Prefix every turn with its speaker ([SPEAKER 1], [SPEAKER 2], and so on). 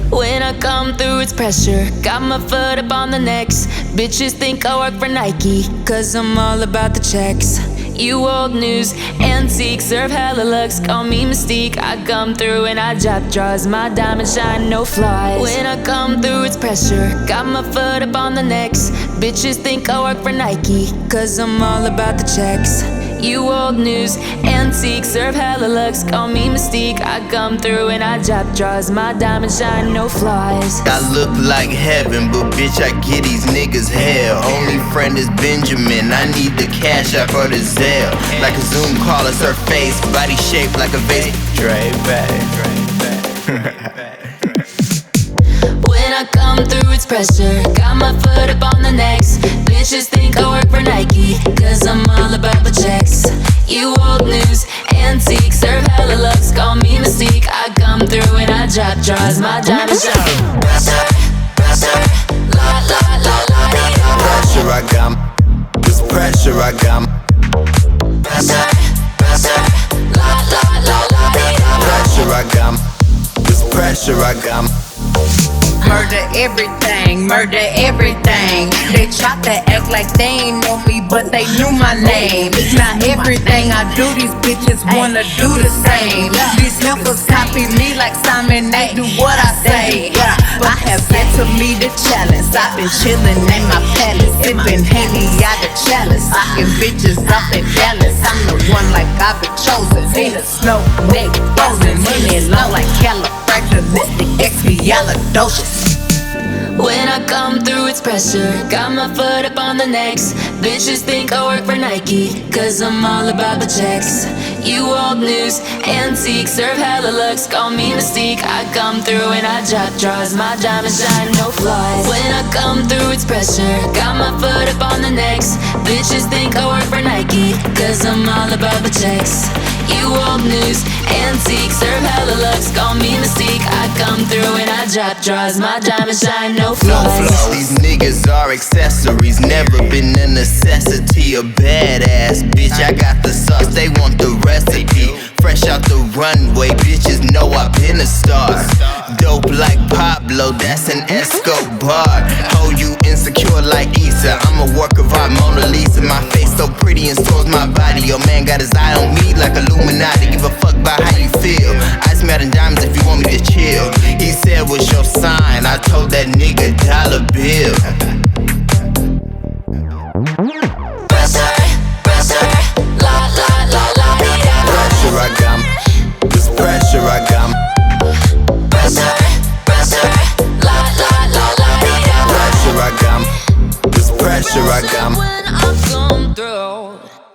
[SPEAKER 1] When I come through, it's pressure. Got my foot up on the next. Bitches think I work for Nike, cause I'm all about the checks. You old news, antique, serve hella looks, call me Mystique. I come through and I drop draws, my diamonds shine, no flaws. When I come through, it's pressure. Got my foot up on the next. Bitches think I work for Nike, cause I'm all about the checks. You old news, antique, serve hella looks, call me Mystique. I come through and I drop draws, my diamonds shine, no flaws.
[SPEAKER 2] I look like heaven, but bitch, I get these niggas hell. Only friend is Benjamin, I need the cash out for the Zelle. Like a Zoom call, it's her face, body shaped like a vase. Dre back.
[SPEAKER 1] When I come through, it's pressure. Got my foot up on the next. Bitches think I work for Nike, cause I'm all about the checks. You old news, antique, serve hella looks, call me Mystique. I come through and I drop draws, my diamonds shine. Pressure, pressure, la la la la dee da.
[SPEAKER 2] Pressure I got, this pressure I got.
[SPEAKER 1] Pressure, pressure, la la la la dee da.
[SPEAKER 2] Pressure I got, this pressure I got.
[SPEAKER 3] Murder everything, murder everything. They try to act like they ain't know me, but they knew my name. Now everything I do, these bitches wanna do the same. These heifers copy me like Simon, they do what I say. I have yet to meet a challenge. I've been chillin' in my palace, sippin' Henny out of chalice, fucking bitches off in Dallas. I'm the one like I've been chosen. In the snow, neck frozen, money long like califragilistic, expialidocious.
[SPEAKER 1] When I come through, it's pressure. Got my foot up on the next. Bitches think I work for Nike, cause I'm all about the checks. You old news, antique, serve hella looks, call me Mystique. I come through and I drop draws, my diamonds shine, no flaws. When I come through, it's pressure. Got my foot up on the next. Bitches think I work for Nike, cause I'm all about the checks. You old news, antique, serve hella looks, call me Mystique. I come through and I drop draws, my diamonds shine, no flaws.
[SPEAKER 2] These niggas are accessories, never been a necessity. A badass bitch, I got the sauce, they want the recipe. Fresh out the runway, bitches know I've been a star. Dope like Pablo, that's an Escobar. Oh, you insecure like Issa, I'm a work of art, Mona Lisa. My face so pretty and so's my body. Your man got his eye on me like Illuminati. Give a fuck about how you feel. Ice melt and diamonds if you want me to chill. He said, what's your sign? I told that nigga dollar bill.
[SPEAKER 1] Pressure, pressure, la la la la dee da.
[SPEAKER 2] Pressure I got, this pressure I got.
[SPEAKER 1] Pressure, pressure, la la la la dee da.
[SPEAKER 2] Pressure I got, this pressure I got.
[SPEAKER 1] When I come through.